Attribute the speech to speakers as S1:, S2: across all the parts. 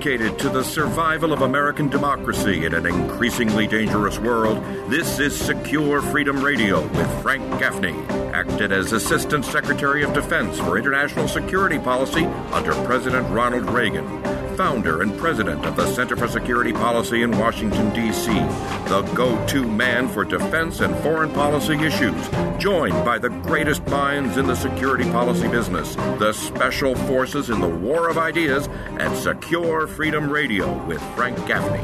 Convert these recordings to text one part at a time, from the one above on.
S1: dedicated to the survival of American democracy in an increasingly dangerous world, this is Secure Freedom Radio with Frank Gaffney, acted as Assistant Secretary of Defense for International Security Policy under President Ronald Reagan, founder and president of the Center for Security Policy in Washington, D.C., the go-to man for defense and foreign policy issues, joined by the greatest minds in the security policy business, the Special Forces in the War of Ideas, and Secure Freedom Radio with Frank Gaffney.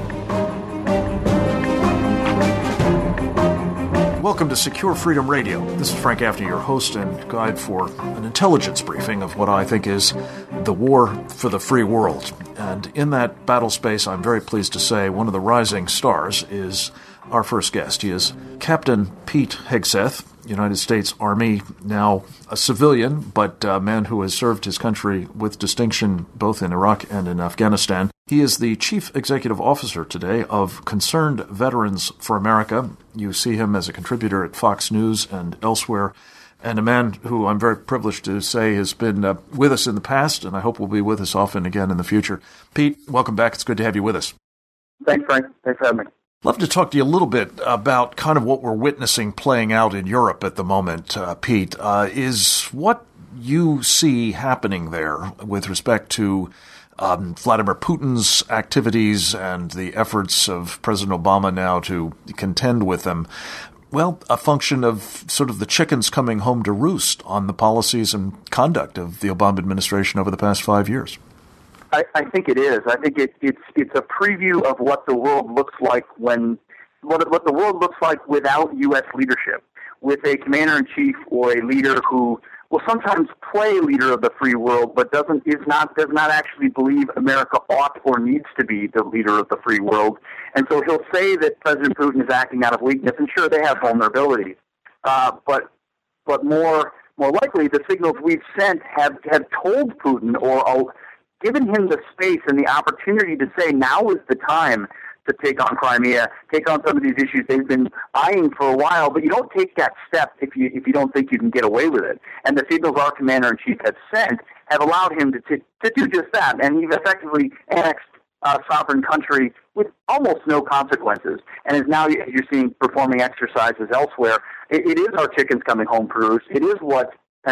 S2: Welcome to Secure Freedom Radio. This is Frank Gaffney, your host and guide for an intelligence briefing of what I think is the war for the free world. And in that battle space, I'm very pleased to say one of the rising stars is our first guest. He is Captain Pete Hegseth, United States Army, now a civilian, but a man who has served his country with distinction both in Iraq and in Afghanistan. He is the Chief Executive Officer today of Concerned Veterans for America. You see him as a contributor at Fox News and elsewhere, and a man who I'm very privileged to say has been with us in the past, and I hope will be with us often again in the future. Pete, welcome back. It's good to have you with us.
S3: Thanks, Frank. Thanks for having me.
S2: Love to talk to you a little bit about kind of what we're witnessing playing out in Europe at the moment, Pete. Is what you see happening there with respect to Vladimir Putin's activities and the efforts of President Obama now to contend with them, well, a function of sort of the chickens coming home to roost on the policies and conduct of the Obama administration over the past 5 years?
S3: I think it is. I think it's a preview of what the world looks like what the world looks like without U.S. leadership, with a commander-in-chief or a leader who will sometimes play leader of the free world, but does not actually believe America ought or needs to be the leader of the free world. And so he'll say that President Putin is acting out of weakness, and sure, they have vulnerabilities, but more likely, the signals we've sent have told Putin or given him the space and the opportunity to say now is the time to take on Crimea, take on some of these issues they've been eyeing for a while, but you don't take that step if you don't think you can get away with it. And the signals our commander-in-chief has sent have allowed him to do just that, and he's effectively annexed a sovereign country with almost no consequences, and is now, as you're seeing, performing exercises elsewhere. It is our chickens coming home to roost. It is what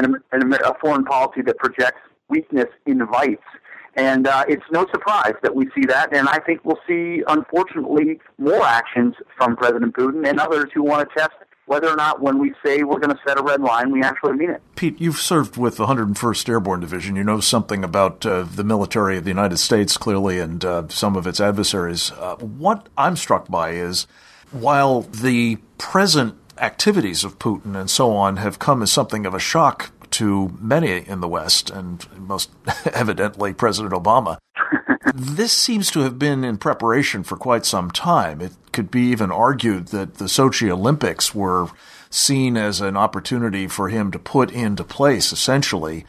S3: a foreign policy that projects weakness invites. And it's no surprise that we see that, and I think we'll see, unfortunately, more actions from President Putin and others who want to test whether or not when we say we're going to set a red line, we actually mean it.
S2: Pete, you've served with the 101st Airborne Division. You know something about the military of the United States, clearly, and some of its adversaries. What I'm struck by is, while the present activities of Putin and so on have come as something of a shock to many in the West, and most evidently President Obama, this seems to have been in preparation for quite some time. It could be even argued that the Sochi Olympics were seen as an opportunity for him to put into place, essentially,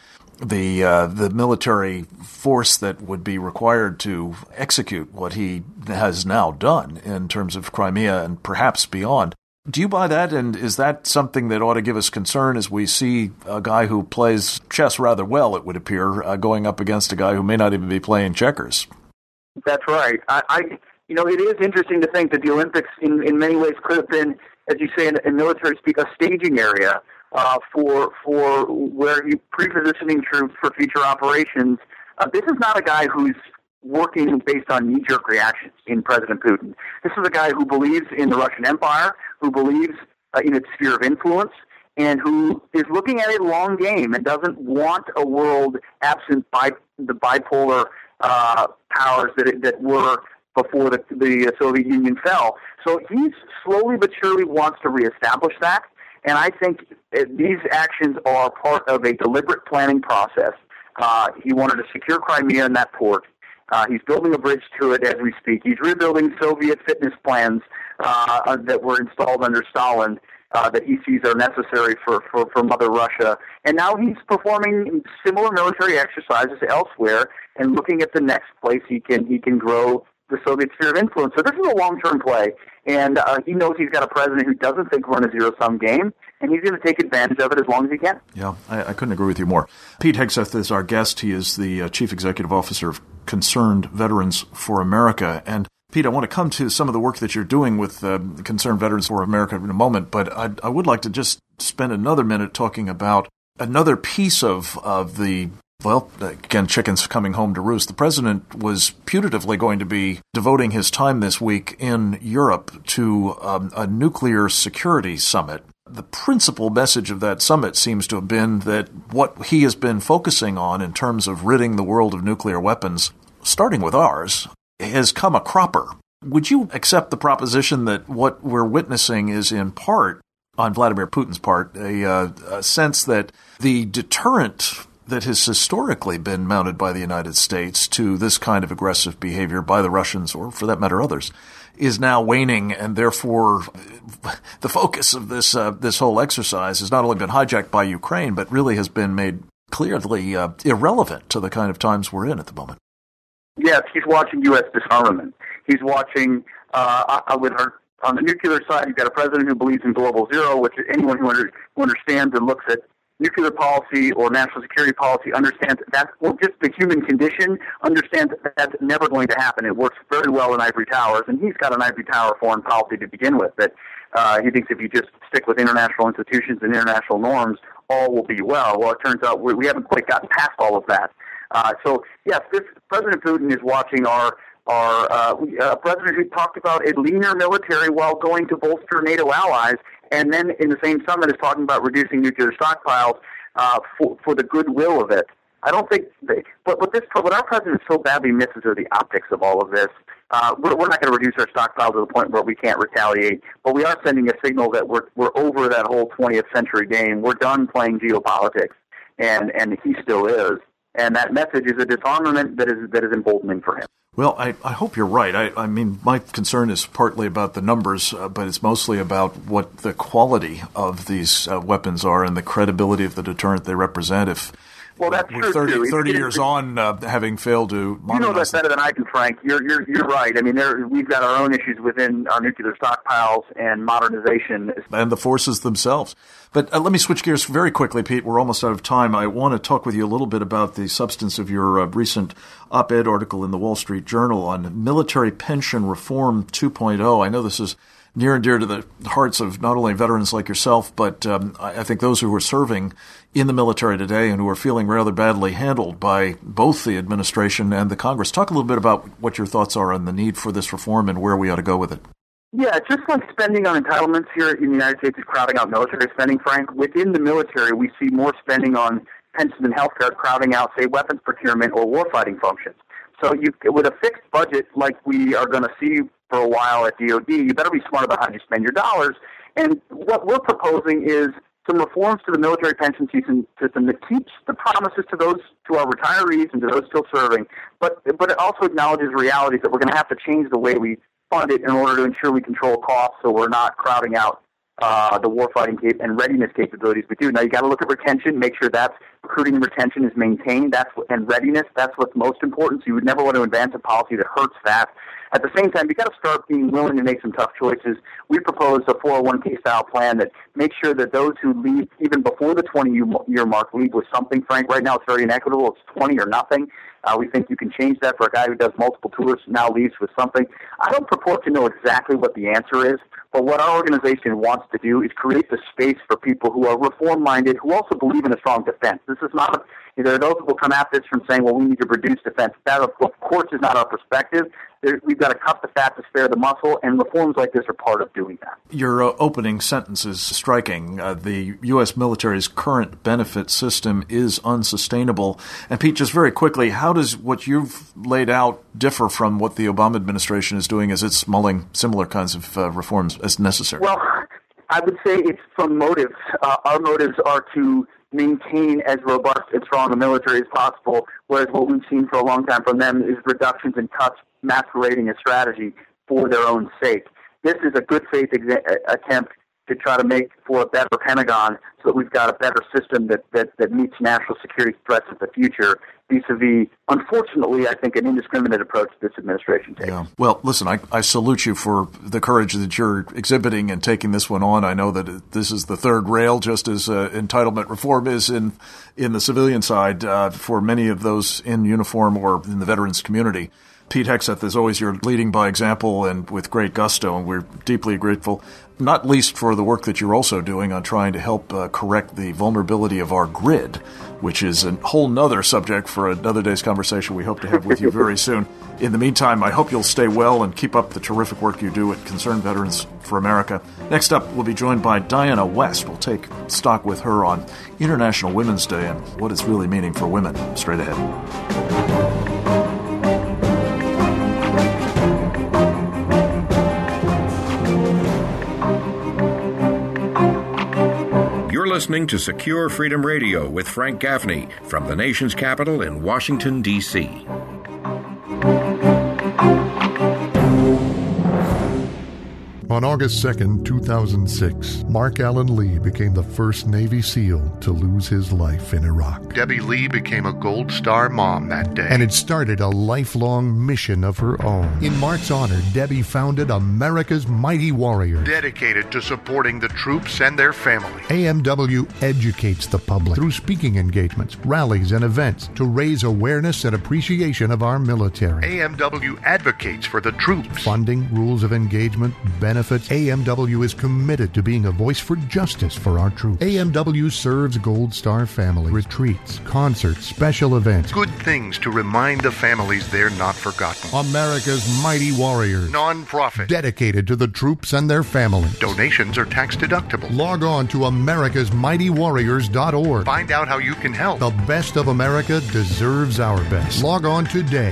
S2: the military force that would be required to execute what he has now done in terms of Crimea and perhaps beyond. Do you buy that, and is that something that ought to give us concern as we see a guy who plays chess rather well, it would appear, going up against a guy who may not even be playing checkers?
S3: That's right. It is interesting to think that the Olympics in many ways could have been, as you say in military speak, a staging area for where you pre-positioning troops for future operations. This is not a guy who's working based on knee-jerk reactions in President Putin. This is a guy who believes in the Russian Empire, who believes in its sphere of influence, and who is looking at a long game and doesn't want a world absent by the bipolar powers that were before the Soviet Union fell. So he slowly but surely wants to reestablish that, and I think these actions are part of a deliberate planning process. He wanted to secure Crimea and that port. He's building a bridge to it as we speak. He's rebuilding Soviet fitness plans that were installed under Stalin that he sees are necessary for Mother Russia. And now he's performing similar military exercises elsewhere and looking at the next place he can grow the Soviet sphere of influence. So this is a long-term play, and he knows he's got a president who doesn't think we're in a zero-sum game, and he's going to take advantage of it as long as he can.
S2: Yeah, I couldn't agree with you more. Pete Hegseth is our guest. He is the Chief Executive Officer of Concerned Veterans for America. And Pete, I want to come to some of the work that you're doing with Concerned Veterans for America in a moment, but I would like to just spend another minute talking about another piece of the, well, again, chickens coming home to roost. The president was putatively going to be devoting his time this week in Europe to a nuclear security summit. The principal message of that summit seems to have been that what he has been focusing on in terms of ridding the world of nuclear weapons, starting with ours, has come a cropper. Would you accept the proposition that what we're witnessing is in part, on Vladimir Putin's part, a sense that the deterrent that has historically been mounted by the United States to this kind of aggressive behavior by the Russians, or for that matter others, is now waning, and therefore the focus of this whole exercise has not only been hijacked by Ukraine, but really has been made clearly irrelevant to the kind of times we're in at the moment?
S3: Yes, he's watching U.S. disarmament. He's watching, on the nuclear side, you've got a president who believes in global zero, which anyone who understands and looks at nuclear policy or national security policy understands that, or just the human condition, understands that that's never going to happen. It works very well in ivory towers, and he's got an ivory tower foreign policy to begin with, that he thinks if you just stick with international institutions and international norms, all will be well. Well, it turns out we haven't quite gotten past all of that. So, yes, President Putin is watching our president who talked about a leaner military while going to bolster NATO allies, and then in the same summit is talking about reducing nuclear stockpiles for the goodwill of it. I don't think what our president so badly misses are the optics of all of this. We're not going to reduce our stockpiles to the point where we can't retaliate, but we are sending a signal that we're over that whole 20th century game. We're done playing geopolitics, and he still is. And that message is a disarmament that is emboldening for him.
S2: Well, I hope you're right. I mean, my concern is partly about the numbers, but it's mostly about what the quality of these weapons are and the credibility of the deterrent they represent. If
S3: well, that's
S2: we're
S3: true,
S2: 30 years on, having failed to modernize.
S3: You know that better than I can, Frank. You're right. I mean, we've got our own issues within our nuclear stockpiles and modernization.
S2: And the forces themselves. But let me switch gears very quickly, Pete. We're almost out of time. I want to talk with you a little bit about the substance of your recent op-ed article in the Wall Street Journal on military pension reform 2.0. I know this is near and dear to the hearts of not only veterans like yourself, but I think those who are serving in the military today and who are feeling rather badly handled by both the administration and the Congress. Talk a little bit about what your thoughts are on the need for this reform and where we ought to go with it.
S3: Yeah, just like spending on entitlements here in the United States is crowding out military spending, Frank, within the military we see more spending on pensions and health care crowding out, say, weapons procurement or warfighting functions. So with a fixed budget like we are going to see for a while at DOD, you better be smart about how you spend your dollars. And what we're proposing is some reforms to the military pension system that keeps the promises to our retirees and to those still serving, but it also acknowledges realities that we're going to have to change the way we fund it in order to ensure we control costs so we're not crowding out the warfighting and readiness capabilities we do. Now, you got to look at retention, make sure that recruiting and retention is maintained. And readiness, that's what's most important. So you would never want to advance a policy that hurts that. At the same time, you got to start being willing to make some tough choices. We propose a 401k style plan that makes sure that those who leave even before the 20-year mark leave with something. Frank, right now it's very inequitable. It's 20 or nothing. We think you can change that for a guy who does multiple tours, now leaves with something. I don't purport to know exactly what the answer is, but what our organization wants to do is create the space for people who are reform-minded, who also believe in a strong defense. This is not, there are those who will come at this from saying, well, we need to reduce defense. That, of course, is not our perspective. We've got to cut the fat to spare the muscle, and reforms like this are part of doing that.
S2: Your opening sentence is striking. The U.S. military's current benefit system is unsustainable. And Pete, just very quickly, how does what you've laid out differ from what the Obama administration is doing as it's mulling similar kinds of reforms as necessary?
S3: Well, I would say it's from motives. Our motives are to maintain as robust and strong a military as possible, whereas what we've seen for a long time from them is reductions and cuts masquerading a strategy for their own sake. This is a good faith attempt to try to make for a better Pentagon so that we've got a better system that meets national security threats of the future, vis-a-vis, unfortunately, I think, an indiscriminate approach this administration takes.
S2: Yeah. Well, listen, I salute you for the courage that you're exhibiting and taking this one on. I know that this is the third rail, just as entitlement reform is in the civilian side for many of those in uniform or in the veterans community. Pete Hegseth, as always, you're leading by example and with great gusto, and we're deeply grateful, not least for the work that you're also doing on trying to help correct the vulnerability of our grid, which is a whole nother subject for another day's conversation we hope to have with you very soon. In the meantime, I hope you'll stay well and keep up the terrific work you do at Concerned Veterans for America. Next up, we'll be joined by Diana West. We'll take stock with her on International Women's Day and what it's really meaning for women. Straight ahead.
S1: Listening to Secure Freedom Radio with Frank Gaffney from the nation's capital in Washington, D.C.
S4: On August 2nd, 2006, Mark Allen Lee became the first Navy SEAL to lose his life in Iraq.
S5: Debbie Lee became a Gold Star mom that day.
S4: And it started a lifelong mission of her own. In Mark's honor, Debbie founded America's Mighty Warriors,
S5: dedicated to supporting the troops and their families.
S4: AMW educates the public through speaking engagements, rallies, and events to raise awareness and appreciation of our military.
S5: AMW advocates for the troops.
S4: Funding, rules of engagement, benefits. AMW is committed to being a voice for justice for our troops. AMW serves Gold Star families, retreats, concerts, special events.
S5: Good things to remind the families they're not forgotten.
S4: America's Mighty Warriors.
S5: Non-profit.
S4: Dedicated to the troops and their families.
S5: Donations are tax deductible.
S4: Log on to americasmightywarriors.org.
S5: Find out how you can help.
S4: The best of America deserves our best. Log on today.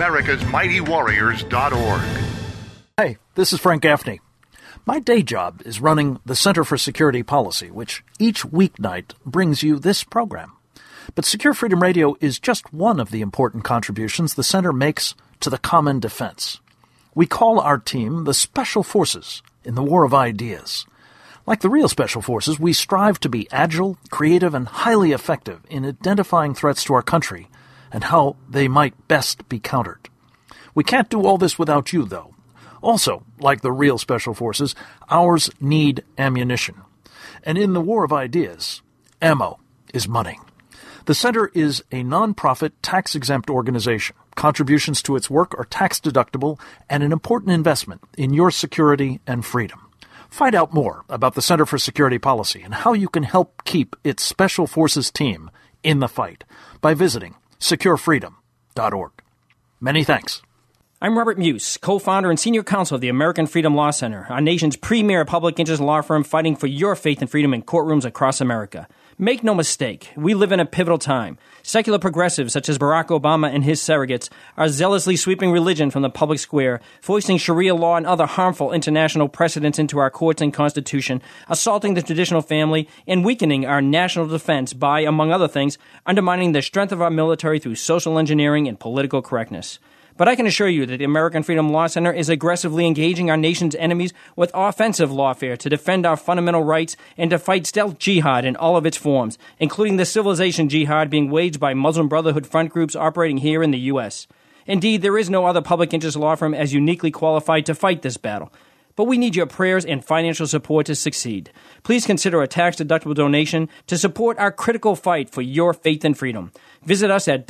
S5: americasmightywarriors.org.
S2: Hey, this is Frank Gaffney. My day job is running the Center for Security Policy, which each weeknight brings you this program. But Secure Freedom Radio is just one of the important contributions the Center makes to the common defense. We call our team the Special Forces in the War of Ideas. Like the real Special Forces, we strive to be agile, creative, and highly effective in identifying threats to our country and how they might best be countered. We can't do all this without you, though. Also, like the real Special Forces, ours need ammunition. And in the War of Ideas, ammo is money. The Center is a non-profit, tax-exempt organization. Contributions to its work are tax-deductible and an important investment in your security and freedom. Find out more about the Center for Security Policy and how you can help keep its Special Forces team in the fight by visiting securefreedom.org. Many thanks.
S6: I'm Robert Muse, co-founder and senior counsel of the American Freedom Law Center, our nation's premier public interest law firm fighting for your faith and freedom in courtrooms across America. Make no mistake, we live in a pivotal time. Secular progressives such as Barack Obama and his surrogates are zealously sweeping religion from the public square, foisting Sharia law and other harmful international precedents into our courts and constitution, assaulting the traditional family, and weakening our national defense by, among other things, undermining the strength of our military through social engineering and political correctness. But I can assure you that the American Freedom Law Center is aggressively engaging our nation's enemies with offensive lawfare to defend our fundamental rights and to fight stealth jihad in all of its forms, including the civilization jihad being waged by Muslim Brotherhood front groups operating here in the U.S. Indeed, there is no other public interest law firm as uniquely qualified to fight this battle. But we need your prayers and financial support to succeed. Please consider a tax-deductible donation to support our critical fight for your faith and freedom. Visit us at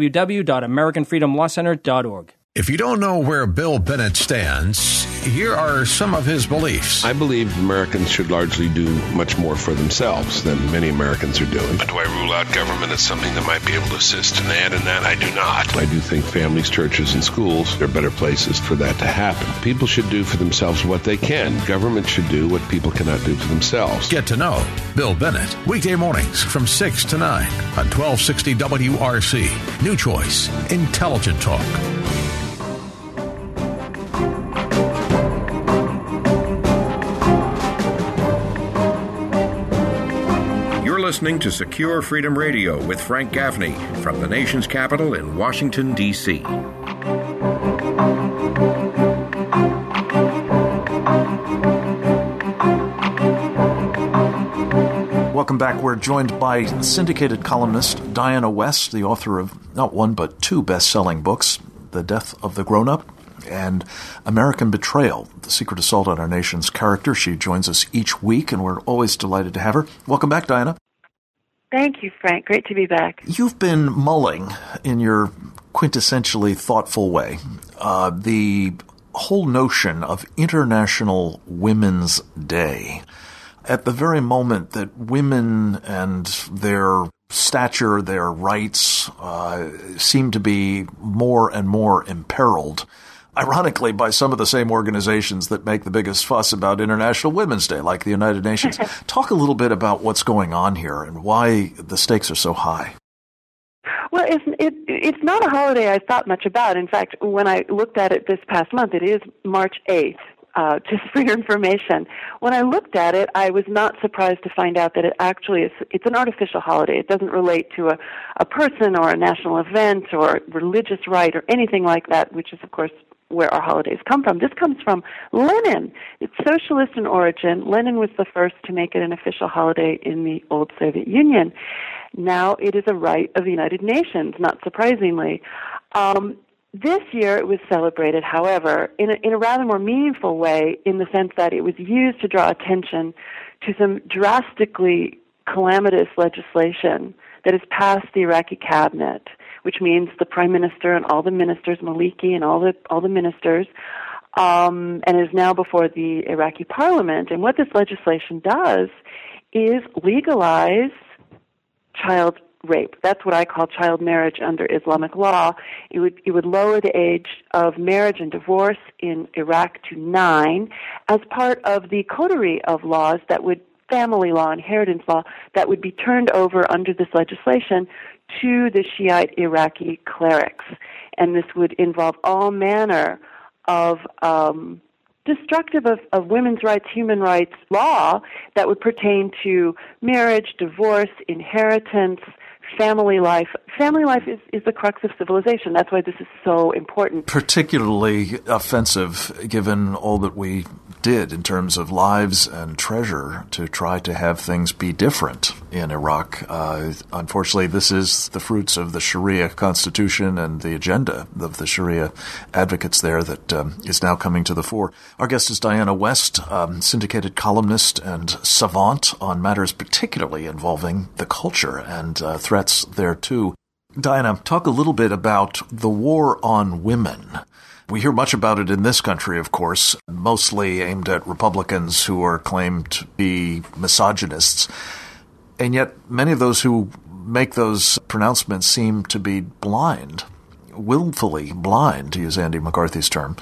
S6: www.americanfreedomlawcenter.org.
S7: If you don't know where Bill Bennett stands, here are some of his beliefs.
S8: I believe Americans should largely do much more for themselves than many Americans are doing.
S9: Do I rule out government as something that might be able to assist in that and that? I do not.
S8: I do think families, churches, and schools are better places for that to happen. People should do for themselves what they can. Government should do what people cannot do for themselves.
S7: Get to know Bill Bennett. Weekday mornings from 6 to 9 on 1260 WRC. New Choice. Intelligent Talk.
S1: Listening to Secure Freedom Radio with Frank Gaffney from the nation's capital in Washington, D.C.
S2: Welcome back. We're joined by syndicated columnist Diana West, the author of not one but two best-selling books, The Death of the Grown-Up and American Betrayal, The Secret Assault on Our Nation's Character. She joins us each week, and we're always delighted to have her. Welcome back, Diana.
S10: Thank you, Frank. Great to be back.
S2: You've been mulling, in your quintessentially thoughtful way, the whole notion of International Women's Day. At the very moment that women and their stature, their rights, seem to be more and more imperiled, ironically by some of the same organizations that make the biggest fuss about International Women's Day, like the United Nations. Talk a little bit about what's going on here and why the stakes are so high.
S10: Well, it's not a holiday I thought much about. In fact, when I looked at it this past month, it is March 8th. Just for your information, when I looked at it, I was not surprised to find out that it actually it's an artificial holiday. It doesn't relate to a person or a national event or religious rite or anything like that, which is, of course, where our holidays come from. This comes from Lenin. It's socialist in origin. Lenin was the first to make it an official holiday in the old Soviet Union. Now it is a right of the United Nations, not surprisingly. This year it was celebrated, however, in a rather more meaningful way, in the sense that it was used to draw attention to some drastically calamitous legislation that has passed the Iraqi cabinet, which means the prime minister and all the ministers, Maliki and all the ministers, and is now before the Iraqi parliament. And what this legislation does is legalize child rape. That's what I call child marriage under Islamic law. It would lower the age of marriage and divorce in Iraq to 9 as part of the coterie of laws that would, family law, inheritance law, that would be turned over under this legislation to the Shiite Iraqi clerics. And this would involve all manner of destructive of women's rights, human rights law that would pertain to marriage, divorce, inheritance, family life. Family life is the crux of civilization. That's why this is so important.
S2: Particularly offensive, given all that we did in terms of lives and treasure to try to have things be different in Iraq. Unfortunately, this is the fruits of the Sharia constitution and the agenda of the Sharia advocates there that is now coming to the fore. Our guest is Diana West, syndicated columnist and savant on matters particularly involving the culture and threats there too. Diana, talk a little bit about the war on women. We hear much about it in this country, of course, mostly aimed at Republicans who are claimed to be misogynists. And yet many of those who make those pronouncements seem to be blind, willfully blind, to use Andy McCarthy's term,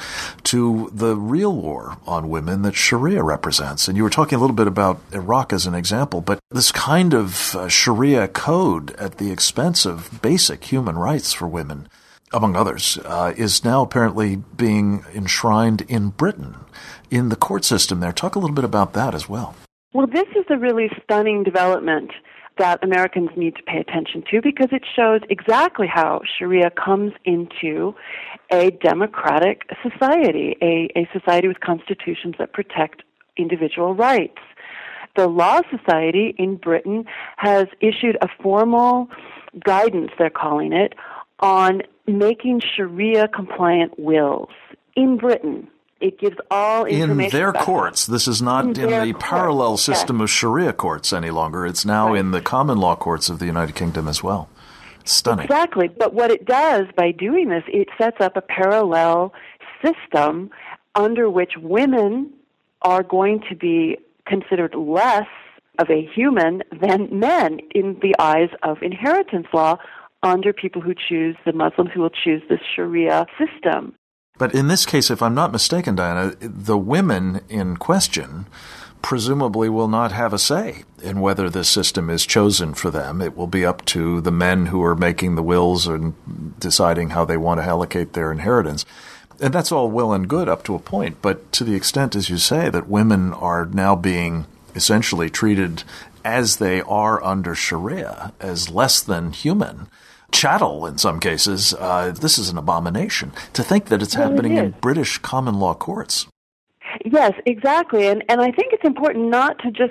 S2: to the real war on women that Sharia represents. And you were talking a little bit about Iraq as an example, but this kind of Sharia code at the expense of basic human rights for women, among others, is now apparently being enshrined in Britain, in the court system there. Talk a little bit about that as well.
S10: Well, this is a really stunning development that Americans need to pay attention to, because it shows exactly how Sharia comes into a democratic society, a society with constitutions that protect individual rights. The Law Society in Britain has issued a formal guidance, they're calling it, on making Sharia-compliant wills in Britain. It gives all information
S2: in their courts. This is not in the parallel system of Sharia courts any longer. It's now in the common law courts of the United Kingdom as well. Stunning.
S10: Exactly. But what it does by doing this, it sets up a parallel system under which women are going to be considered less of a human than men in the eyes of inheritance law under people who choose, the Muslims who will choose the Sharia system.
S2: But in this case, if I'm not mistaken, Diana, the women in question presumably will not have a say in whether this system is chosen for them. It will be up to the men who are making the wills and deciding how they want to allocate their inheritance. And that's all well and good up to a point. But to the extent, as you say, that women are now being essentially treated as they are under Sharia, as less than human, chattel in some cases, this is an abomination. To think that it's happening in British common law courts.
S10: Yes, exactly. And I think it's important not to just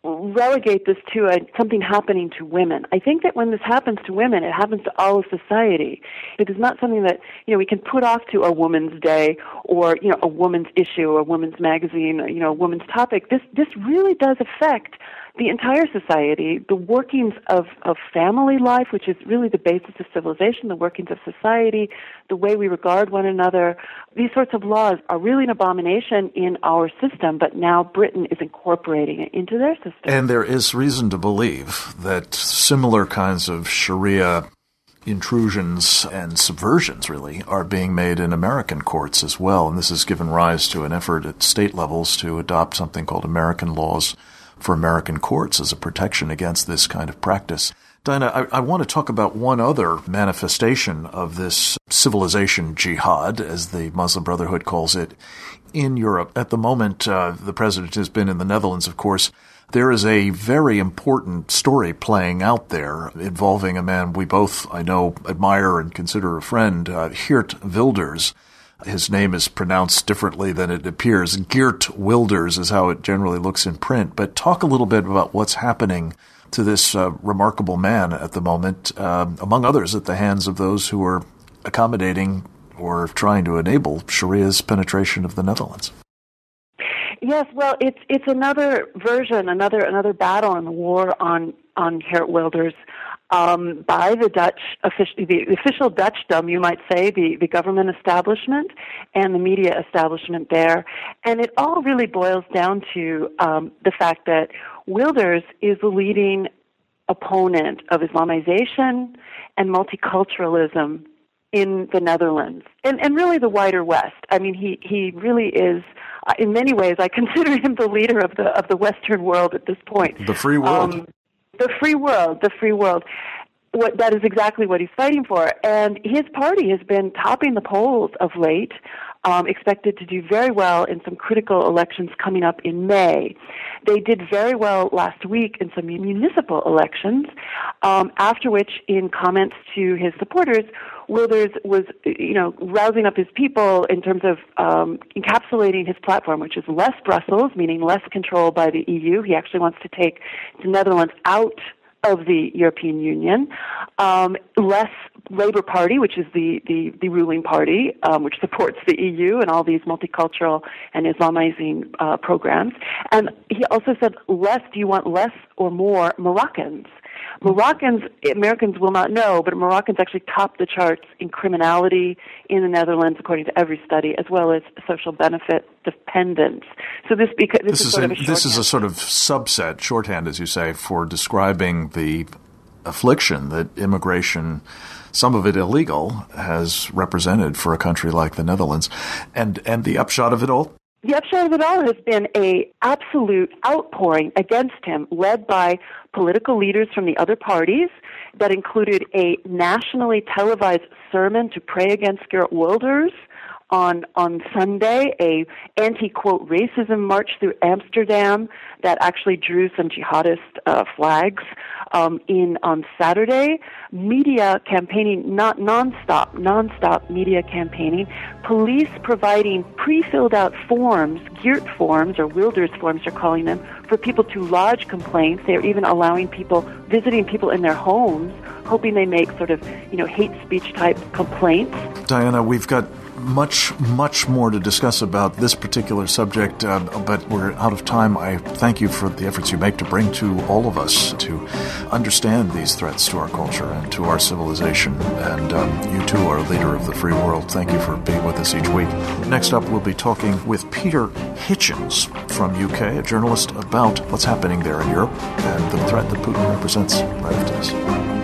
S10: relegate this to something happening to women. I think that when this happens to women, it happens to all of society. It is not something that, we can put off to a woman's day or, a woman's issue or a woman's magazine, or, a woman's topic. This really does affect the entire society, the workings of family life, which is really the basis of civilization, the workings of society, the way we regard one another. These sorts of laws are really an abomination in our system, but now Britain is incorporating it into their system.
S2: And there is reason to believe that similar kinds of Sharia intrusions and subversions, really, are being made in American courts as well. And this has given rise to an effort at state levels to adopt something called American laws for American courts as a protection against this kind of practice. Diana, I want to talk about one other manifestation of this civilization jihad, as the Muslim Brotherhood calls it, in Europe. At the moment, the president has been in the Netherlands, of course. There is a very important story playing out there involving a man we both, I know, admire and consider a friend, Geert Wilders. His name is pronounced differently than it appears. Geert Wilders is how it generally looks in print. But talk a little bit about what's happening to this remarkable man at the moment, among others at the hands of those who are accommodating or trying to enable Sharia's penetration of the Netherlands.
S10: Yes, well, it's another version, another battle in the war on Geert Wilders. By the Dutch, the official Dutchdom, you might say, the government establishment and the media establishment there. And it all really boils down to the fact that Wilders is the leading opponent of Islamization and multiculturalism in the Netherlands and really the wider West. I mean, he really is, in many ways, I consider him the leader of the Western world at this point.
S2: The free world.
S10: The free world. That is exactly what he's fighting for. And his party has been topping the polls of late, expected to do very well in some critical elections coming up in May. They did very well last week in some municipal elections, after which, in comments to his supporters, Wilders was, rousing up his people in terms of encapsulating his platform, which is less Brussels, meaning less control by the EU. He actually wants to take the Netherlands out of the European Union, less Labour Party, which is the ruling party, which supports the EU and all these multicultural and Islamizing programs. And he also said, do you want less or more Moroccans? Americans will not know, but Moroccans actually top the charts in criminality in the Netherlands, according to every study, as well as social benefit dependence. So this is a sort of
S2: subset, shorthand, as you say, for describing the affliction that immigration, some of it illegal, has represented for a country like the Netherlands. And the upshot of it all?
S10: The upshot of it all has been an absolute outpouring against him, led by political leaders from the other parties, that included a nationally televised sermon to pray against Geert Wilders on Sunday, a anti-quote racism march through Amsterdam that actually drew some jihadist flags on Saturday. Media campaigning, not non-stop media campaigning. Police providing pre-filled out forms, Geert forms, or Wilders forms they're calling them, for people to lodge complaints. They're even allowing visiting people in their homes, hoping they make sort of, hate speech type complaints.
S2: Diana, we've got much more to discuss about this particular subject, but we're out of time. I thank you for the efforts you make to bring to all of us to understand these threats to our culture and to our civilization. And you too are a leader of the free world. Thank you for being with us each week. Next up, we'll be talking with Peter Hitchens from UK, a journalist, about what's happening there in Europe and the threat that Putin represents. Right after this.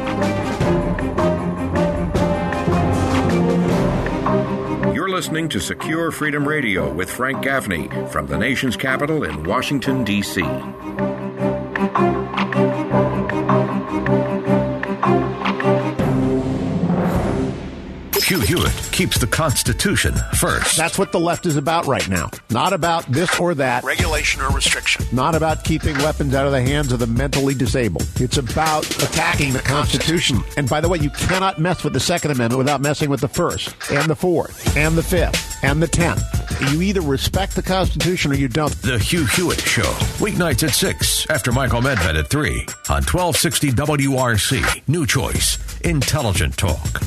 S1: Listening to Secure Freedom Radio with Frank Gaffney from the nation's capital in Washington, D.C.
S7: Hugh Hewitt keeps the Constitution first.
S11: That's what the left is about right now. Not about this or that.
S7: Regulation or restriction.
S11: Not about keeping weapons out of the hands of the mentally disabled. It's about attacking the Constitution. And by the way, you cannot mess with the Second Amendment without messing with the First, and the Fourth, and the Fifth, and the 10th. You either respect the Constitution or you don't.
S7: The Hugh Hewitt Show, weeknights at 6, after Michael Medved at 3, on 1260 WRC, New Choice, Intelligent Talk.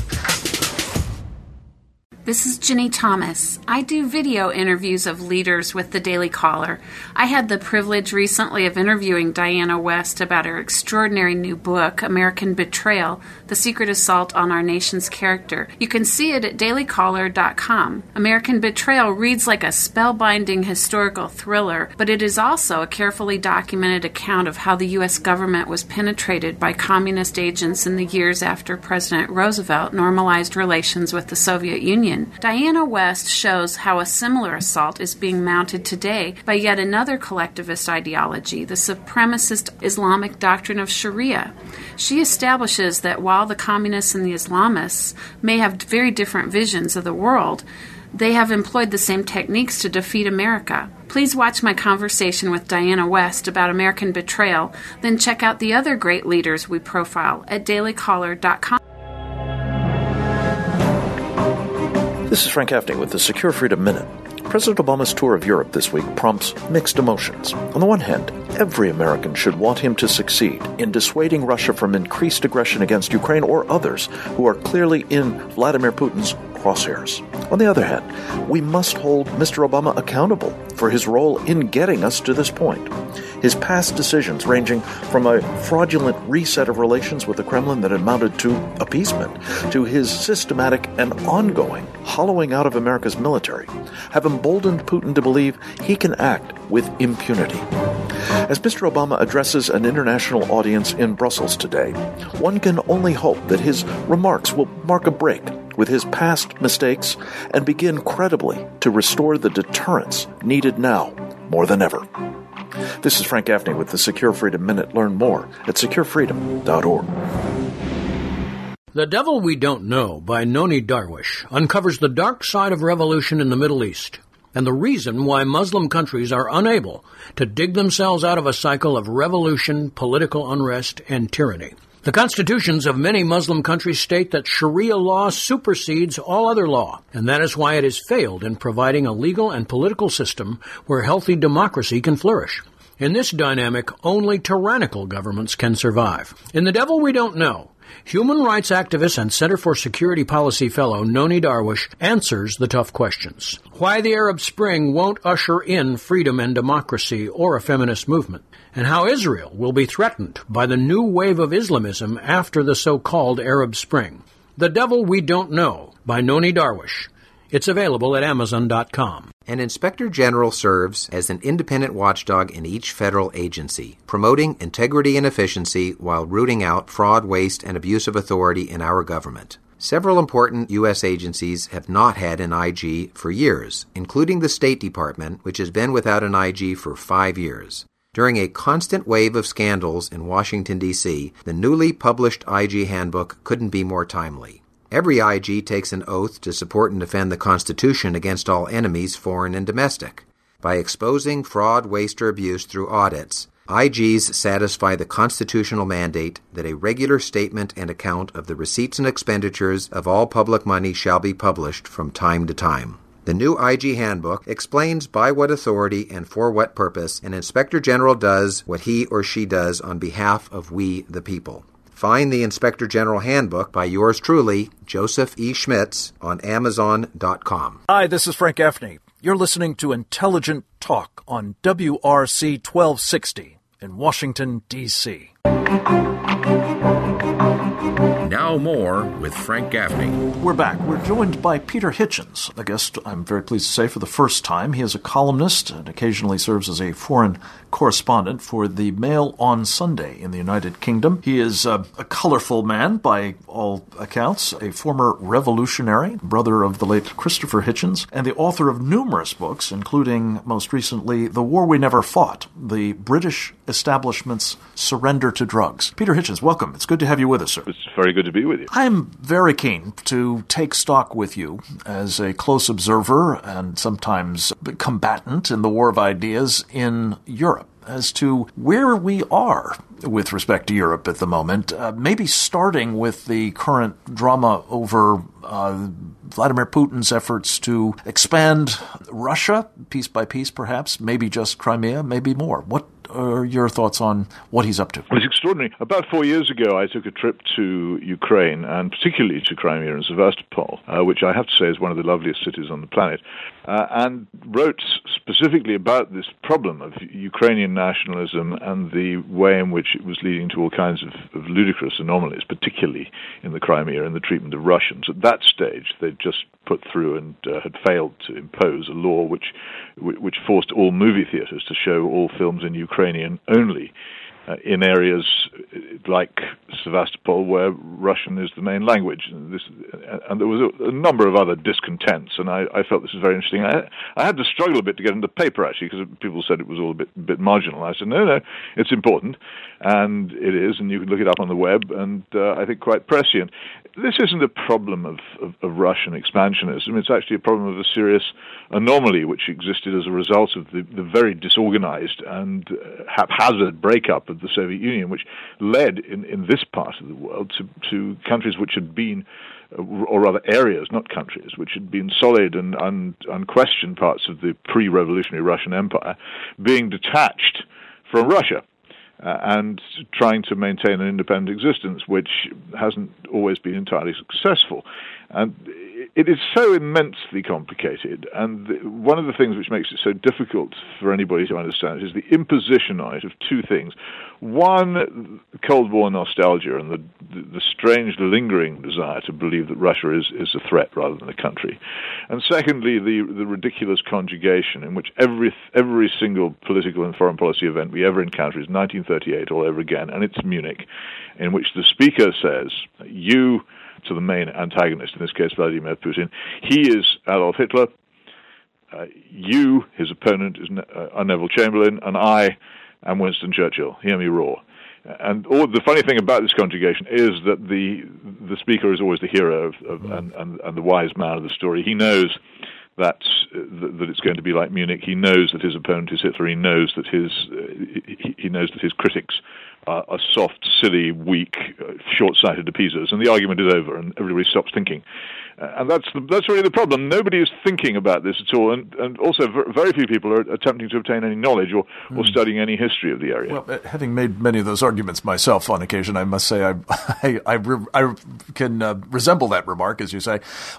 S12: This is Ginny Thomas. I do video interviews of leaders with the Daily Caller. I had the privilege recently of interviewing Diana West about her extraordinary new book, American Betrayal, The Secret Assault on Our Nation's Character. You can see it at dailycaller.com. American Betrayal reads like a spellbinding historical thriller, but it is also a carefully documented account of how the U.S. government was penetrated by communist agents in the years after President Roosevelt normalized relations with the Soviet Union. Diana West shows how a similar assault is being mounted today by yet another collectivist ideology, the supremacist Islamic doctrine of Sharia. She establishes that while the communists and the Islamists may have very different visions of the world, they have employed the same techniques to defeat America. Please watch my conversation with Diana West about American Betrayal, then check out the other great leaders we profile at dailycaller.com.
S2: This is Frank Gaffney with the Secure Freedom Minute. President Obama's tour of Europe this week prompts mixed emotions. On the one hand, every American should want him to succeed in dissuading Russia from increased aggression against Ukraine or others who are clearly in Vladimir Putin's crosshairs. On the other hand, we must hold Mr. Obama accountable for his role in getting us to this point. His past decisions, ranging from a fraudulent reset of relations with the Kremlin that amounted to appeasement, to his systematic and ongoing hollowing out of America's military, have emboldened Putin to believe he can act with impunity. As Mr. Obama addresses an international audience in Brussels today, one can only hope that his remarks will mark a break with his past mistakes and begin credibly to restore the deterrence needed now more than ever. This is Frank Gaffney with the Secure Freedom Minute. Learn more at securefreedom.org.
S13: The Devil We Don't Know by Noni Darwish uncovers the dark side of revolution in the Middle East and the reason why Muslim countries are unable to dig themselves out of a cycle of revolution, political unrest, and tyranny. The constitutions of many Muslim countries state that Sharia law supersedes all other law, and that is why it has failed in providing a legal and political system where healthy democracy can flourish. In this dynamic, only tyrannical governments can survive. In The Devil We Don't Know, human rights activist and Center for Security Policy fellow Noni Darwish answers the tough questions. Why the Arab Spring won't usher in freedom and democracy or a feminist movement, and how Israel will be threatened by the new wave of Islamism after the so-called Arab Spring. The Devil We Don't Know by Noni Darwish. It's available at Amazon.com.
S14: An inspector general serves as an independent watchdog in each federal agency, promoting integrity and efficiency while rooting out fraud, waste, and abuse of authority in our government. Several important U.S. agencies have not had an IG for years, including the State Department, which has been without an IG for 5 years. During a constant wave of scandals in Washington, D.C., the newly published IG handbook couldn't be more timely. Every IG takes an oath to support and defend the Constitution against all enemies, foreign and domestic. By exposing fraud, waste, or abuse through audits, IGs satisfy the constitutional mandate that a regular statement and account of the receipts and expenditures of all public money shall be published from time to time. The new IG handbook explains by what authority and for what purpose an inspector general does what he or she does on behalf of we the people. Find the Inspector General Handbook by yours truly, Joseph E. Schmitz, on Amazon.com.
S2: Hi, this is Frank Gaffney. You're listening to Intelligent Talk on WRC 1260 in Washington, D.C.
S1: Now more with Frank Gaffney.
S2: We're back. We're joined by Peter Hitchens, a guest, I'm very pleased to say, for the first time. He is a columnist and occasionally serves as a foreign correspondent for the Mail on Sunday in the United Kingdom. He is a colorful man by all accounts, a former revolutionary, brother of the late Christopher Hitchens, and the author of numerous books, including, most recently, The War We Never Fought, the British establishment's surrender to drugs. Peter Hitchens, welcome. It's good to have you with us, sir.
S15: It's very good to be with you.
S2: I'm very keen to take stock with you as a close observer and sometimes combatant in the war of ideas in Europe. as to where we are with respect to Europe at the moment, maybe starting with the current drama over Vladimir Putin's efforts to expand Russia, piece by piece perhaps, maybe just Crimea, maybe more. What are your thoughts on what he's up to?
S15: Well, it's extraordinary. About 4 years ago, I took a trip to Ukraine, and particularly to Crimea and Sevastopol, which I have to say is one of the loveliest cities on the planet, and wrote specifically about this problem of Ukrainian nationalism and the way in which it was leading to all kinds of ludicrous anomalies, particularly in the Crimea and the treatment of Russians. At that stage, they'd just put through and had failed to impose a law which forced all movie theaters to show all films in Ukrainian only, in areas like Sevastopol where Russian is the main language. And there was a number of other discontents, and I felt this was very interesting. I had to struggle a bit to get into the paper, actually, because people said it was all a bit marginal. I said, no, it's important, and it is, and you can look it up on the web, and I think quite prescient. This isn't a problem of Russian expansionism. It's actually a problem of a serious anomaly which existed as a result of the very disorganized and haphazard breakup of the Soviet Union, which led in this part of the world to countries which had been, or rather areas, not countries, which had been solid and unquestioned parts of the pre-revolutionary Russian Empire, being detached from Russia. And trying to maintain an independent existence, which hasn't always been entirely successful. And it is so immensely complicated, and one of the things which makes it so difficult for anybody to understand is the imposition on it of two things. One, Cold War nostalgia and the strange lingering desire to believe that Russia is a threat rather than a country. And secondly, the ridiculous conjugation in which every single political and foreign policy event we ever encounter is 1938 all over again, and it's Munich, in which the speaker says, you, to the main antagonist, in this case Vladimir Putin, he is Adolf Hitler, you, his opponent, is Neville Chamberlain, and I am Winston Churchill. Hear me roar. And the funny thing about this conjugation is that the speaker is always the hero and the wise man of the story. He knows that it's going to be like Munich. He knows that his opponent is Hitler. He knows that his critics are soft, silly, weak, short-sighted appeasers, and the argument is over, and everybody stops thinking. And that's really the problem. Nobody is thinking about this at all, and also very few people are attempting to obtain any knowledge or studying any history of the area.
S2: Well, having made many of those arguments myself on occasion, I must say I can resemble that remark, as you say.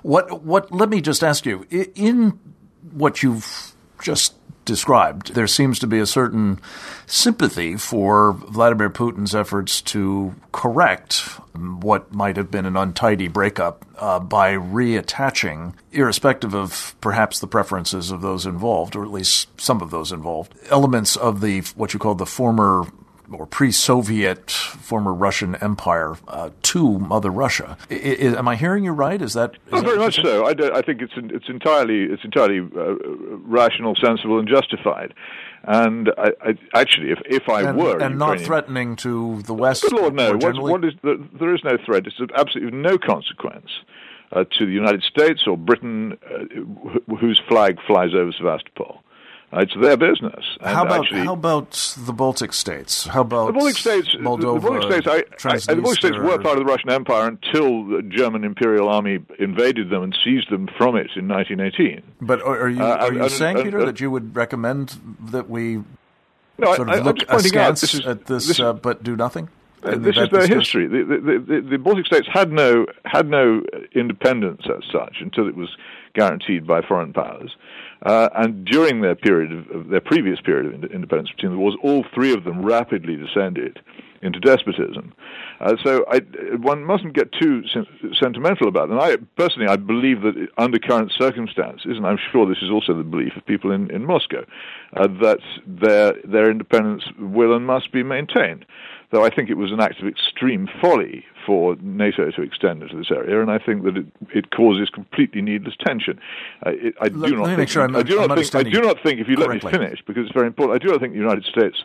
S2: Let me just ask you, in what you've just described, there seems to be a certain sympathy for Vladimir Putin's efforts to correct what might have been an untidy breakup by reattaching, irrespective of perhaps the preferences of those involved, or at least some of those involved, elements of the what you call the former or pre-Soviet former Russian Empire to Mother Russia. Am I hering you right? Is that
S15: very much so? I think it's entirely rational, sensible, and justified. And I actually, if I were
S2: and not threatening to the West.
S15: Good Lord, no. There is no threat. It's of absolutely no consequence to the United States or Britain, whose flag flies over Sevastopol. It's their business. And
S2: how about the Baltic states? How about
S15: the Baltic states?
S2: Moldova,
S15: the Baltic states were part of the Russian Empire until the German Imperial Army invaded them and seized them from it in 1918.
S2: But are you saying, Peter, that you would recommend that we look askance at this but do nothing?
S15: This is their history. The Baltic states had no independence as such until it was guaranteed by foreign powers. And during their previous period of independence between the wars, all three of them rapidly descended into despotism. So one mustn't get too sentimental about them. I believe that under current circumstances, and I'm sure this is also the belief of people in Moscow, that their independence will and must be maintained. Though I think it was an act of extreme folly for NATO to extend into this area, and I think that it causes completely needless tension. I do not think, if you let me finish, because it's very important, I do not think the United States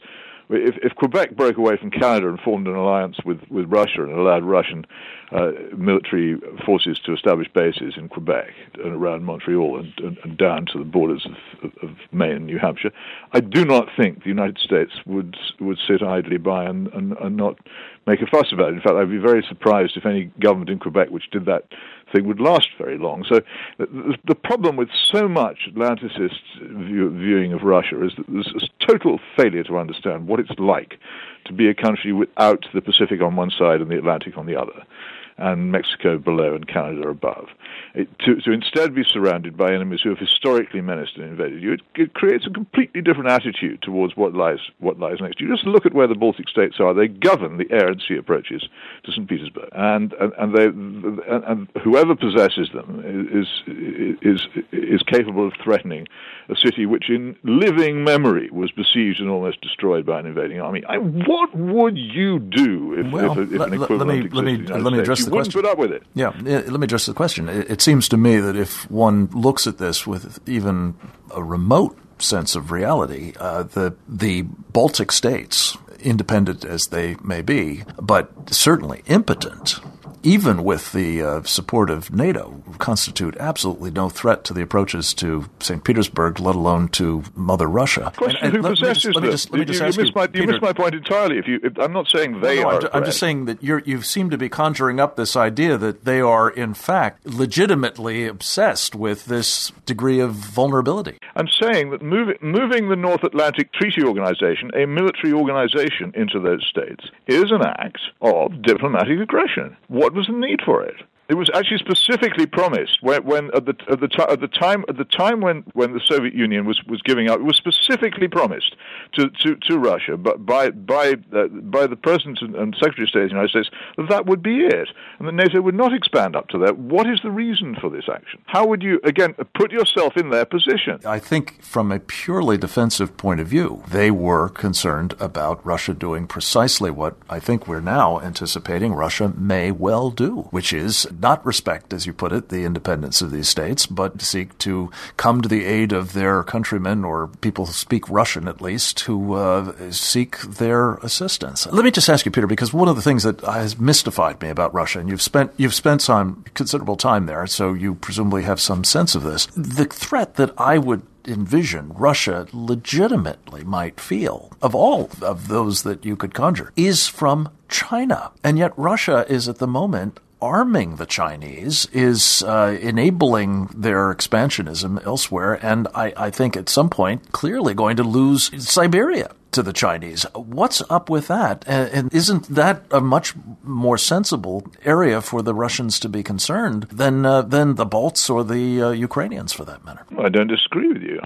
S15: if Quebec broke away from Canada and formed an alliance with Russia and allowed Russian military forces to establish bases in Quebec and around Montreal and down to the borders of Maine and New Hampshire, I do not think the United States would sit idly by and not make a fuss about it. In fact, I'd be very surprised if any government in Quebec which did that thing would last very long. So the problem with so much Atlanticist viewing of Russia is that there's a total failure to understand what it's like to be a country without the Pacific on one side and the Atlantic on the other, and Mexico below and Canada above. To instead be surrounded by enemies who have historically menaced and invaded you, it creates a completely different attitude towards what lies next. You just look at where the Baltic states are. They govern the air and sea approaches to St. Petersburg, and whoever possesses them is capable of threatening a city which, in living memory, was besieged and almost destroyed by an invading army. What would you do if an equivalent existed in the United States? You wouldn't put up with it.
S2: Yeah, let me address the question. It seems to me that if one looks at this with even a remote sense of reality, the Baltic states, independent as they may be, but certainly impotent, even with the support of NATO, constitute absolutely no threat to the approaches to St. Petersburg, let alone to Mother Russia.
S15: Question: who possesses them? You missed my point entirely. I'm not saying they are.
S2: I'm just saying that you seem to be conjuring up this idea that they are, in fact, legitimately obsessed with this degree of vulnerability.
S15: I'm saying that moving the North Atlantic Treaty Organization, a military organization, into those states is an act of diplomatic aggression. What was the need for it? It was actually specifically promised when at the time when the Soviet Union was giving up. It was specifically promised to Russia, but by the President and Secretary of State of the United States, that would be it, and that NATO would not expand up to that. What is the reason for this action? How would you again put yourself in their position?
S2: I think from a purely defensive point of view, they were concerned about Russia doing precisely what I think we're now anticipating Russia may well do, which is not respect, as you put it, the independence of these states, but seek to come to the aid of their countrymen, or people who speak Russian at least, who seek their assistance. Let me just ask you, Peter, because one of the things that has mystified me about Russia, and you've spent some considerable time there, so you presumably have some sense of this. The threat that I would envision Russia legitimately might feel, of all of those that you could conjure, is from China. And yet Russia is at the moment arming the Chinese, is enabling their expansionism elsewhere, and I think at some point clearly going to lose Siberia to the Chinese. What's up with that? And isn't that a much more sensible area for the Russians to be concerned than the Balts or the Ukrainians, for that matter?
S15: I don't disagree with you.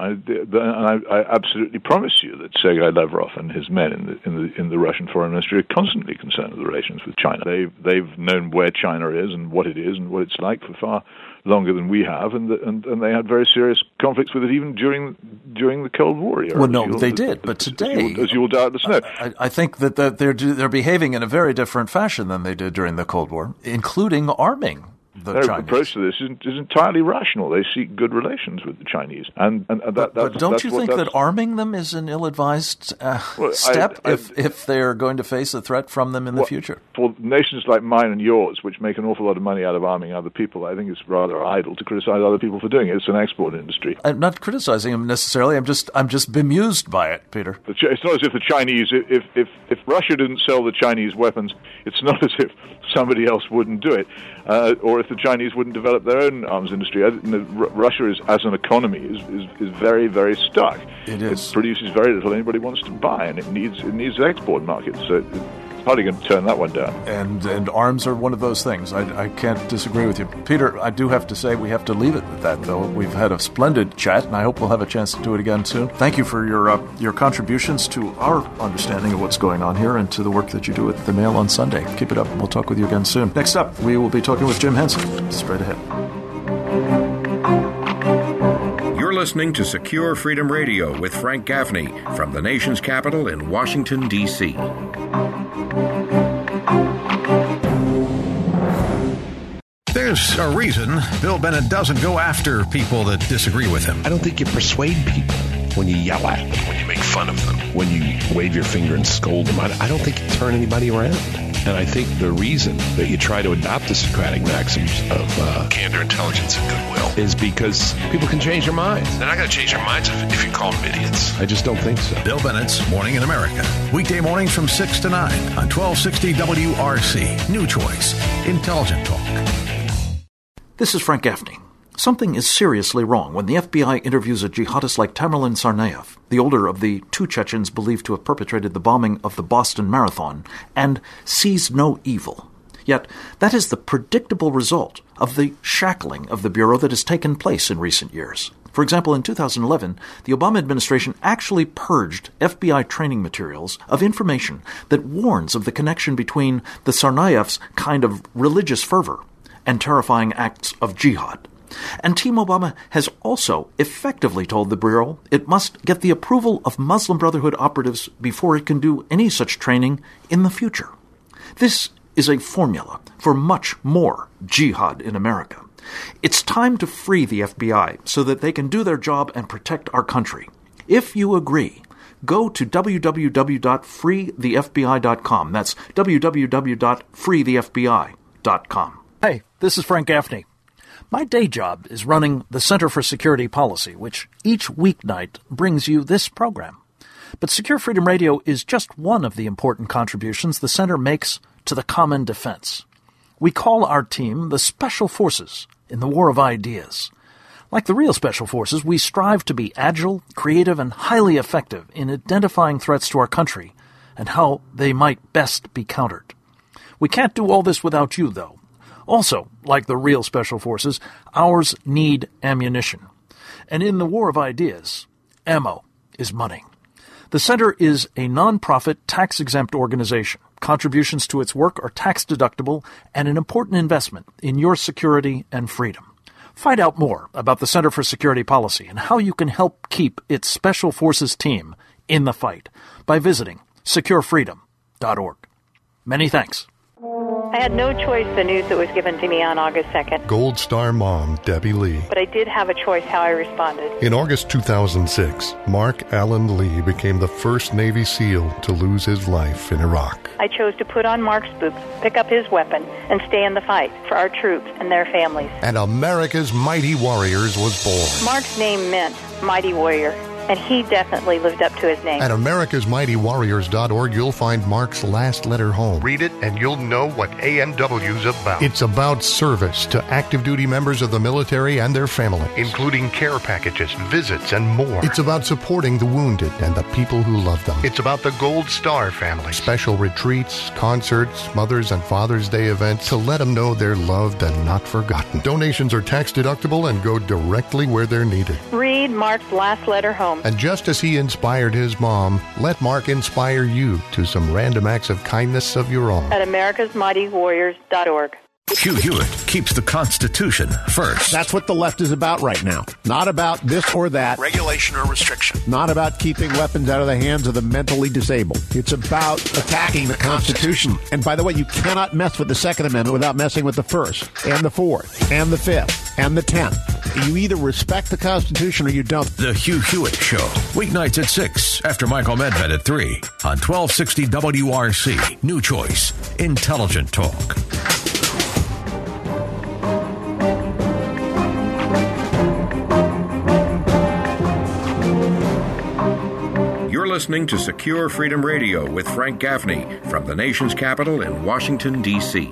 S15: I absolutely promise you that Sergei Lavrov and his men in the Russian foreign ministry are constantly concerned with the relations with China. They've known where China is and what it's like for far longer than we have, and they had very serious conflicts with it even during the Cold War era.
S2: Well, no, they did, but today,
S15: as you will doubtless know,
S2: I think that they're behaving in a very different fashion than they did during the Cold War, including arming the
S15: Their
S2: Chinese.
S15: approach to this is entirely rational. They seek good relations with the Chinese,
S2: but don't you think that arming them is an ill-advised step if they are going to face a threat from them in the future?
S15: For nations like mine and yours, which make an awful lot of money out of arming other people, I think it's rather idle to criticize other people for doing it. It's an export industry.
S2: I'm not criticizing them necessarily. I'm just bemused by it, Peter.
S15: It's not as if the Chinese, if Russia didn't sell the Chinese weapons, it's not as if somebody else wouldn't do it, or if the Chinese wouldn't develop their own arms industry. Russia is, as an economy, is very, very stuck.
S2: It is.
S15: It produces very little anybody wants to buy, and it needs export markets. So it's hardly going to turn that one down.
S2: And arms are one of those things. I can't disagree with you. Peter, I do have to say we have to leave it at that, though. We've had a splendid chat, and I hope we'll have a chance to do it again soon. Thank you for your contributions to our understanding of what's going on here and to the work that you do at the Mail on Sunday. Keep it up, and we'll talk with you again soon. Next up, we will be talking with Jim Henson. Straight ahead.
S1: You're listening to Secure Freedom Radio with Frank Gaffney from the nation's capital in Washington, D.C.
S7: There's a reason Bill Bennett doesn't go after people that disagree with him.
S16: I don't think you persuade people.
S8: when you yell at them,
S9: when you make fun of them,
S8: when you wave your finger and scold them. I don't think you turn anybody around. And I think the reason that you try to adopt the Socratic maxims of
S9: candor, intelligence, and goodwill
S8: is because people can change their minds.
S9: They're not going to change their minds if you call them idiots.
S8: I just don't think so.
S7: Bill Bennett's Morning in America. Weekday mornings from 6 to 9 on 1260 WRC. New choice. Intelligent talk.
S2: This is Frank Gaffney. Something is seriously wrong when the FBI interviews a jihadist like Tamerlan Tsarnaev, the older of the two Chechens believed to have perpetrated the bombing of the Boston Marathon, and sees no evil. Yet, that is the predictable result of the shackling of the Bureau that has taken place in recent years. For example, in 2011, the Obama administration actually purged FBI training materials of information that warns of the connection between the Tsarnaev's kind of religious fervor and terrifying acts of jihad. And Team Obama has also effectively told the Bureau it must get the approval of Muslim Brotherhood operatives before it can do any such training in the future. This is a formula for much more jihad in America. It's time to free the FBI so that they can do their job and protect our country. If you agree, go to www.freethefbi.com. That's www.freethefbi.com. Hey, this is Frank Gaffney. My day job is running the Center for Security Policy, which each weeknight brings you this program. But Secure Freedom Radio is just one of the important contributions the Center makes to the common defense. We call our team the Special Forces in the War of Ideas. Like the real Special Forces, we strive to be agile, creative, and highly effective in identifying threats to our country and how they might best be countered. We can't do all this without you, though. Also, like the real Special Forces, ours need ammunition. And in the War of Ideas, ammo is money. The Center is a non-profit, tax-exempt organization. Contributions to its work are tax-deductible and an important investment in your security and freedom. Find out more about the Center for Security Policy and how you can help keep its Special Forces team in the fight by visiting securefreedom.org. Many thanks.
S16: I had no choice the news that was given to me on August 2nd.
S4: Gold Star mom, Debbie Lee.
S16: But I did have a choice how I responded.
S4: In August 2006, Mark Allen Lee became the first Navy SEAL to lose his life in Iraq.
S16: I chose to put on Mark's boots, pick up his weapon, and stay in the fight for our troops and their families.
S4: And America's Mighty Warriors was born.
S16: Mark's name meant Mighty Warrior, and he definitely lived up to his name.
S4: At americasmightywarriors.org, you'll find Mark's last letter home.
S5: Read it and you'll know what AMW's about.
S4: It's about service to active duty members of the military and their families,
S5: including care packages, visits, and more.
S4: It's about supporting the wounded and the people who love them.
S5: It's about the Gold Star family.
S4: Special retreats, concerts, Mother's and Father's Day events to let them know they're loved and not forgotten. Donations are tax deductible and go directly where they're needed.
S16: Read Mark's last letter home.
S4: And just as he inspired his mom, let Mark inspire you to some random acts of kindness of your own.
S16: At americasmightywarriors.org.
S7: Hugh Hewitt keeps the Constitution first.
S11: That's what the left is about right now. Not about this or that.
S9: Regulation or restriction.
S11: Not about keeping weapons out of the hands of the mentally disabled. It's about attacking the Constitution. And by the way, you cannot mess with the Second Amendment without messing with the First, and the Fourth, and the Fifth, and the 10th. You either respect the Constitution or you don't.
S7: The Hugh Hewitt Show. Weeknights at 6 after Michael Medved at 3 on 1260 WRC. New choice. Intelligent talk.
S1: You're listening to Secure Freedom Radio with Frank Gaffney from the nation's capital in Washington, D.C.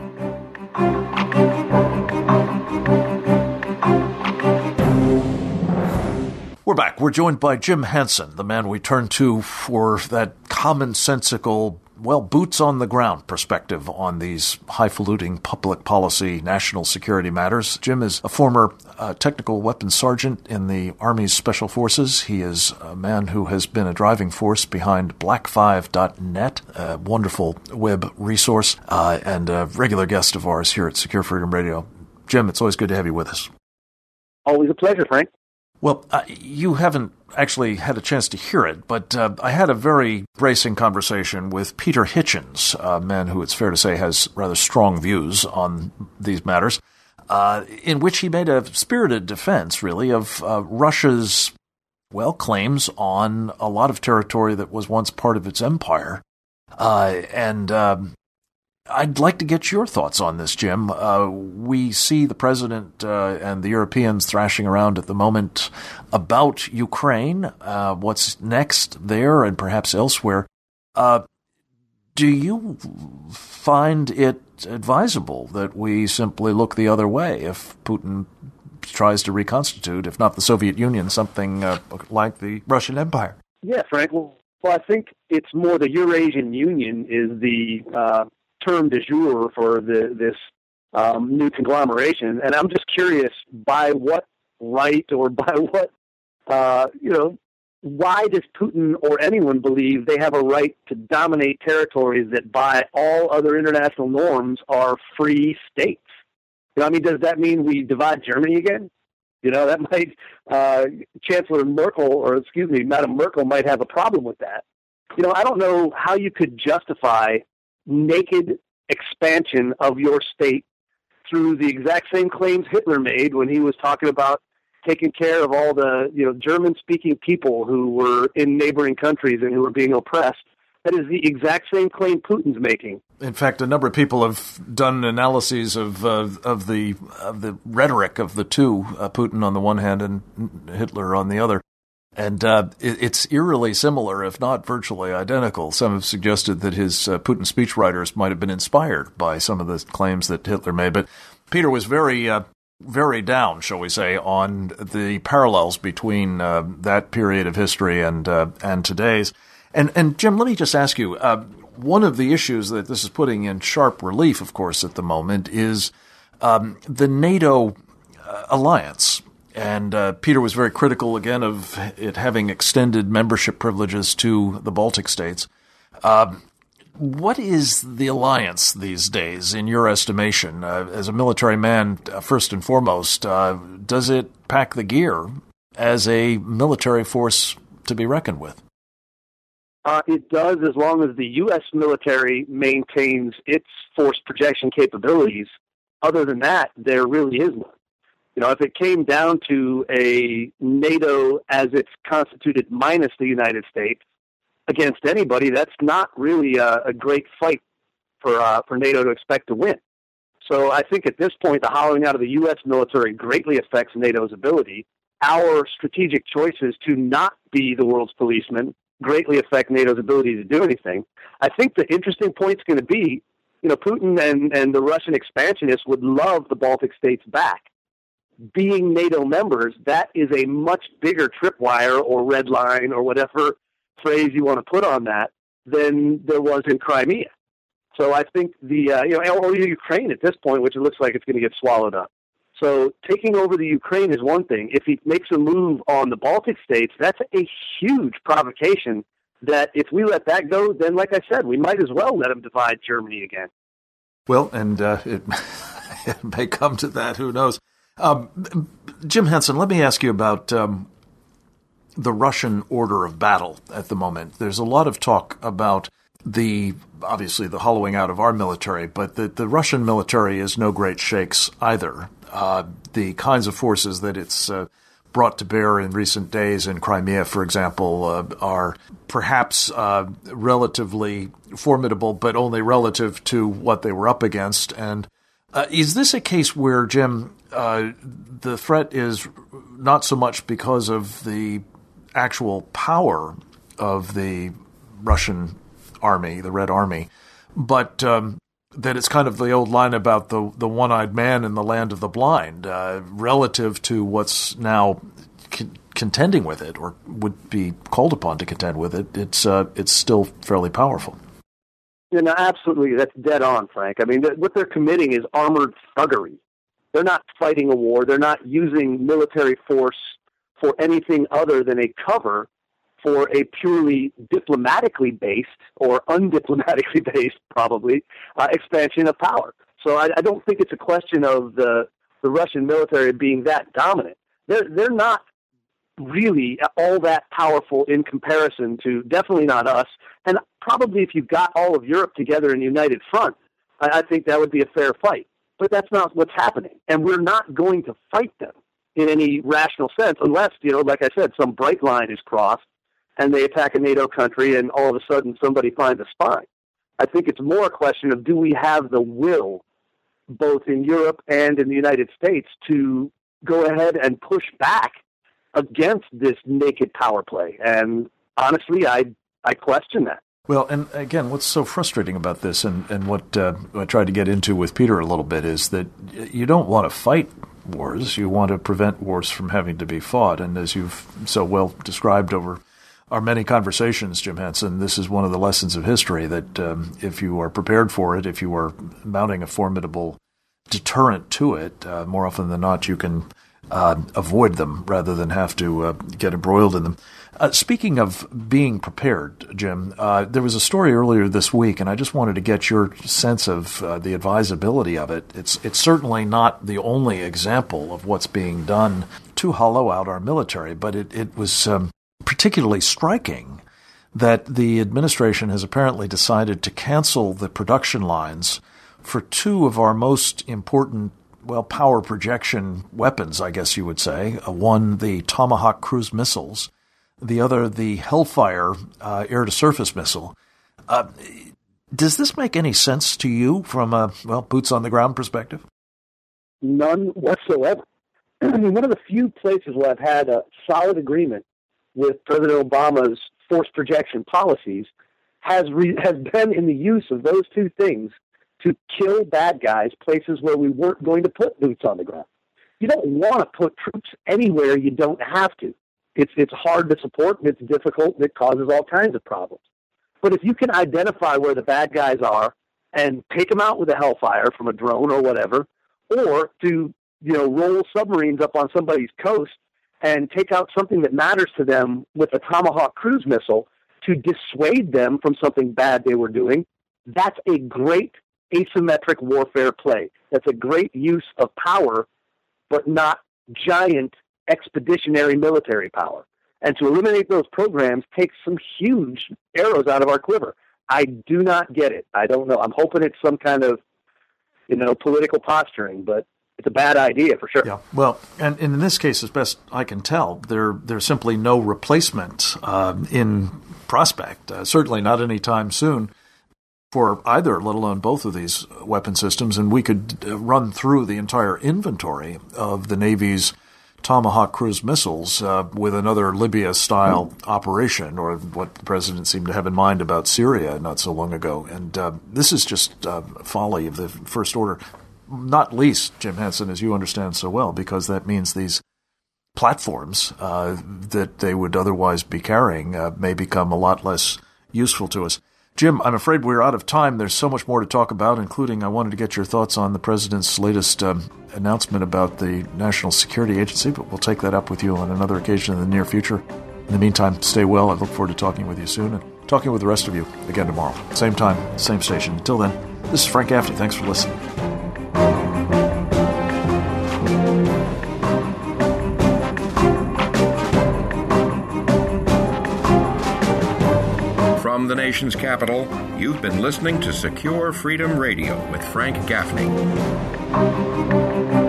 S2: We're back. We're joined by Jim Hansen, the man we turn to for that commonsensical, boots-on-the-ground perspective on these highfalutin public policy, national security matters. Jim is a former technical weapons sergeant in the Army's Special Forces. He is a man who has been a driving force behind Black5.net, a wonderful web resource, and a regular guest of ours here at Secure Freedom Radio. Jim, it's always good to have you with us.
S3: Always a pleasure, Frank.
S2: Well, you haven't actually had a chance to hear it, but I had a very bracing conversation with Peter Hitchens, a man who it's fair to say has rather strong views on these matters, in which he made a spirited defense, really, of Russia's claims on a lot of territory that was once part of its empire. And I'd like to get your thoughts on this, Jim. We see the president and the Europeans thrashing around at the moment about Ukraine, what's next there and perhaps elsewhere. Do you find it advisable that we simply look the other way if Putin tries to reconstitute, if not the Soviet Union, something like the Russian Empire?
S17: Yeah, Frank. Well, I think it's more the Eurasian Union is the term du jour for this new conglomeration. And I'm just curious, by what right or by what, why does Putin or anyone believe they have a right to dominate territories that by all other international norms are free states? Does that mean we divide Germany again? That might, Madam Merkel might have a problem with that. I don't know how you could justify naked expansion of your state through the exact same claims Hitler made when he was talking about taking care of all the, German-speaking people who were in neighboring countries and who were being oppressed. That is the exact same claim Putin's making.
S2: In fact, a number of people have done analyses of the rhetoric of the two, Putin on the one hand and Hitler on the other. And it's eerily similar, if not virtually identical. Some have suggested that his Putin speechwriters might have been inspired by some of the claims that Hitler made. But Peter was very down, shall we say, on the parallels between that period of history and today's. And Jim, let me just ask you, one of the issues that this is putting in sharp relief, of course, at the moment is the NATO alliance. And Peter was very critical, again, of it having extended membership privileges to the Baltic states. What is the alliance these days, in your estimation? As a military man, first and foremost, does it pack the gear as a military force to be reckoned with?
S17: It does, as long as the U.S. military maintains its force projection capabilities. Other than that, there really is none. If it came down to a NATO as it's constituted minus the United States against anybody, that's not really a great fight for NATO to expect to win. So I think at this point, the hollowing out of the U.S. military greatly affects NATO's ability. Our strategic choices to not be the world's policeman greatly affect NATO's ability to do anything. I think the interesting point is going to be, Putin and the Russian expansionists would love the Baltic states back. Being NATO members, that is a much bigger tripwire or red line or whatever phrase you want to put on that than there was in Crimea. So I think or Ukraine at this point, which it looks like it's going to get swallowed up. So taking over the Ukraine is one thing. If he makes a move on the Baltic states, that's a huge provocation that if we let that go, then like I said, we might as well let him divide Germany again.
S2: Well, and it may come to that, who knows. Jim Henson, let me ask you about the Russian order of battle at the moment. There's a lot of talk about obviously the hollowing out of our military, but the Russian military is no great shakes either. The kinds of forces that it's brought to bear in recent days in Crimea, for example, are perhaps relatively formidable, but only relative to what they were up against. And is this a case where, Jim, the threat is not so much because of the actual power of the Russian army, the Red Army, but that it's kind of the old line about the one-eyed man in the land of the blind, relative to what's now contending with it, or would be called upon to contend with it. It's still fairly powerful.
S17: No, absolutely. That's dead on, Frank. I mean, what they're committing is armored thuggery. They're not fighting a war. They're not using military force for anything other than a cover for a purely diplomatically based, or undiplomatically based, probably, expansion of power. So I don't think it's a question of the Russian military being that dominant. They're not really all that powerful in comparison to, definitely not us, and probably if you got all of Europe together in a united front, I think that would be a fair fight. But that's not what's happening, and we're not going to fight them. in any rational sense, unless, like I said, some bright line is crossed and they attack a NATO country and all of a sudden somebody finds a spy. I think it's more a question of, do we have the will, both in Europe and in the United States, to go ahead and push back against this naked power play? And honestly, I question that.
S2: Well, and again, what's so frustrating about this, and what I tried to get into with Peter a little bit, is that you don't want to fight wars. You want to prevent wars from having to be fought. And as you've so well described over our many conversations, Jim Hansen, this is one of the lessons of history, that if you are prepared for it, if you are mounting a formidable deterrent to it, more often than not, you can avoid them rather than have to get embroiled in them. Speaking of being prepared, Jim, there was a story earlier this week, and I just wanted to get your sense of the advisability of it. It's certainly not the only example of what's being done to hollow out our military, but it was particularly striking that the administration has apparently decided to cancel the production lines for two of our most important, power projection weapons, I guess you would say. One, the Tomahawk cruise missiles. The other, the Hellfire air-to-surface missile. Does this make any sense to you from a, boots-on-the-ground perspective?
S17: None whatsoever. I mean, one of the few places where I've had a solid agreement with President Obama's force projection policies has been in the use of those two things to kill bad guys, places where we weren't going to put boots on the ground. You don't want to put troops anywhere you don't have to. It's hard to support, and it's difficult, and it causes all kinds of problems. But if you can identify where the bad guys are and take them out with a Hellfire from a drone or whatever, or to roll submarines up on somebody's coast and take out something that matters to them with a Tomahawk cruise missile to dissuade them from something bad they were doing, that's a great asymmetric warfare play. That's a great use of power, but not giant expeditionary military power. And to eliminate those programs takes some huge arrows out of our quiver. I do not get it. I don't know. I'm hoping it's some kind of, political posturing, but it's a bad idea for sure.
S2: Yeah. Well, and in this case, as best I can tell, there's simply no replacement in prospect. Certainly not anytime soon for either, let alone both of these weapon systems. And we could run through the entire inventory of the Navy's Tomahawk cruise missiles with another Libya-style operation, or what the president seemed to have in mind about Syria not so long ago. And this is just folly of the first order, not least, Jim Hansen, as you understand so well, because that means these platforms that they would otherwise be carrying may become a lot less useful to us. Jim, I'm afraid we're out of time. There's so much more to talk about, including I wanted to get your thoughts on the president's latest announcement about the National Security Agency, but we'll take that up with you on another occasion in the near future. In the meantime, stay well. I look forward to talking with you soon and talking with the rest of you again tomorrow. Same time, same station. Until then, this is Frank Gaffney. Thanks for listening.
S1: From the nation's capital, you've been listening to Secure Freedom Radio with Frank Gaffney.